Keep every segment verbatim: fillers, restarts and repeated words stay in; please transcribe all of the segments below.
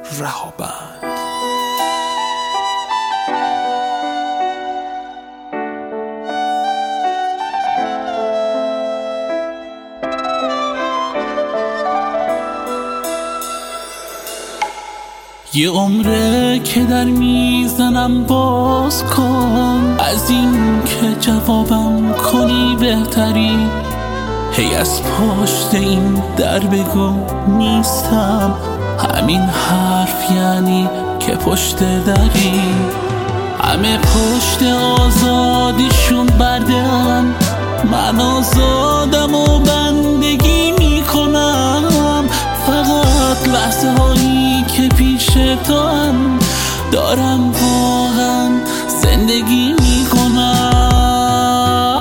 رهابند. یه عمره که در میزنم باز کن، از این که جوابم کنی بهتری. هی از پشت این در بگو نیستم، همین حرف یعنی که پشت دری. همه پشت آزادیشون برده‌ان، من آزادم و بندگی میکنم. فقط لحظه هایی که پیش تو هم دارم واقعا زندگی میکنم.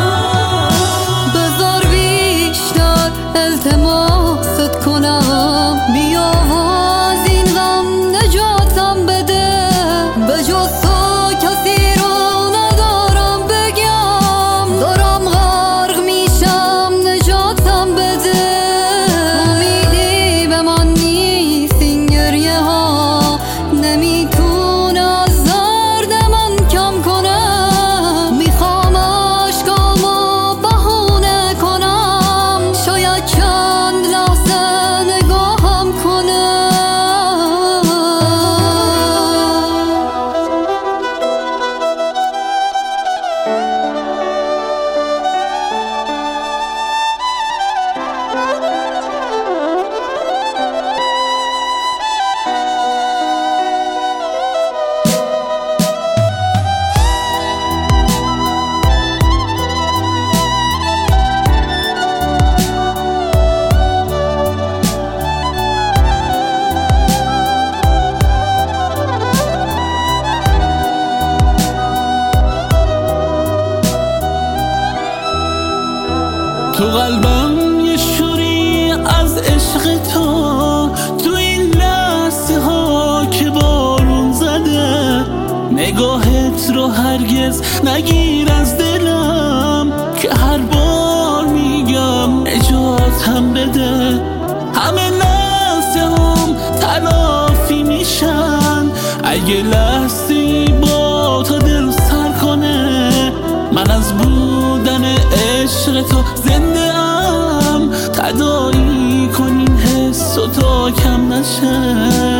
بذار بیشتر التماست کنم، بیا از این غم نجاتم بده. به جز تو کسی رو ندارم بگم، دارم غرق میشم نجاتم بده. امیدی به من نیست این گریه ها، نمیتونه از درد من کم کنه. میخوام عشقامو بهونه کنم، شاید چند لحظه نگاهم کنه. تو قلبم یه شوری از عشق تو، تو این لحظه ها که بارون زده. نگاهت رو هرگز نگیر از دلم، که هر بار میگم نجاتم بده. همه لحظه هم تلافی میشن اگه لحظه ای با تو دل سر کنه. من از بودن عشق تو زنده ام، تداعی کن این حس و تا کم نشه.